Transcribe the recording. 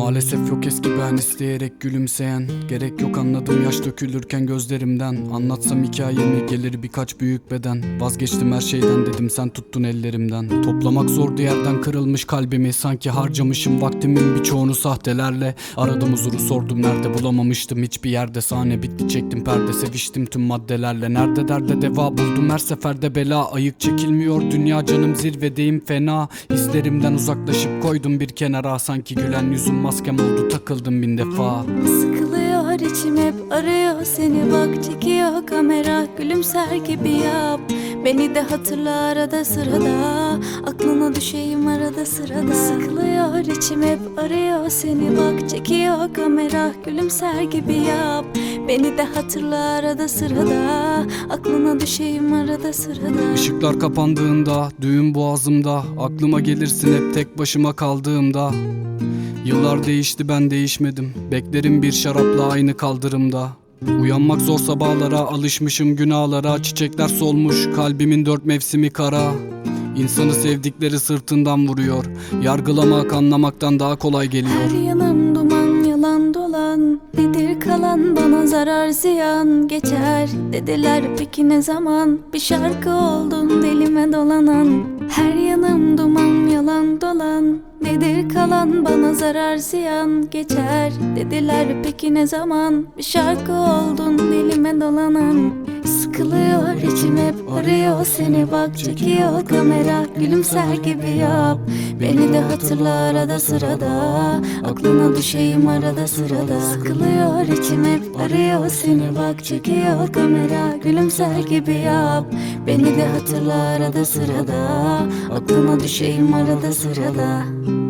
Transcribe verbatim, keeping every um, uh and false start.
Maalesef yok eski ben, isteyerek gülümseyen. Gerek yok anladım yaş dökülürken gözlerimden. Anlatsam hikayemi gelir birkaç büyük beden. Vazgeçtim her şeyden dedim, sen tuttun ellerimden. Toplamak zordu yerden kırılmış kalbimi. Sanki harcamışım vaktimin birçoğunu sahtelerle. Aradım huzuru, sordum nerede, bulamamıştım hiçbir yerde. Sahne bitti, çektim perde, seviştim tüm maddelerle. Nerede derde deva buldum, her seferde bela. Ayık çekilmiyor dünya, canım zirvedeyim fena. Hislerimden uzaklaşıp koydum bir kenara. Sanki gülen yüzüm maskem oldu, takıldım bin defa. Sıkılıyor içim, hep arıyor seni, bak çekiyor kamera. Gülümser gibi yap, beni de hatırla arada sırada. Aklına düşeyim arada sırada. Sıkılıyor içim, hep arıyor seni, bak çekiyor kamera. Gülümser gibi yap, beni de hatırla arada sırada. Aklına düşeyim arada sırada. Işıklar kapandığında, düğün boğazımda. Aklıma gelirsin hep tek başıma kaldığımda. Yıllar değişti, ben değişmedim. Beklerim bir şarapla aynı kaldırımda. Uyanmak zor sabahlara, alışmışım günahlara. Çiçekler solmuş, kalbimin dört mevsimi kara. İnsanı sevdikleri sırtından vuruyor. Yargılamak anlamaktan daha kolay geliyor. Her yanım duman, yalan dolan. Nedir kalan bana zarar ziyan? Geçer dediler, peki ne zaman? Bir şarkı oldun dilime dolanan. Her yanım duman, yalan dolan. Nedir kalan bana zarar ziyan? Geçer dediler, peki ne zaman? Bir şarkı oldun dilime dolanan. Sıkılıyor içim, hep arıyor seni, bak çekiyor kamera. Gülümser gibi yap, beni de hatırla arada sırada. Aklına düşeyim arada sırada. Sıkılıyor içim, hep arıyor seni, bak çekiyor kamera. Gülümser gibi yap, beni de hatırla arada sırada. Aklına düşeyim arada sırada.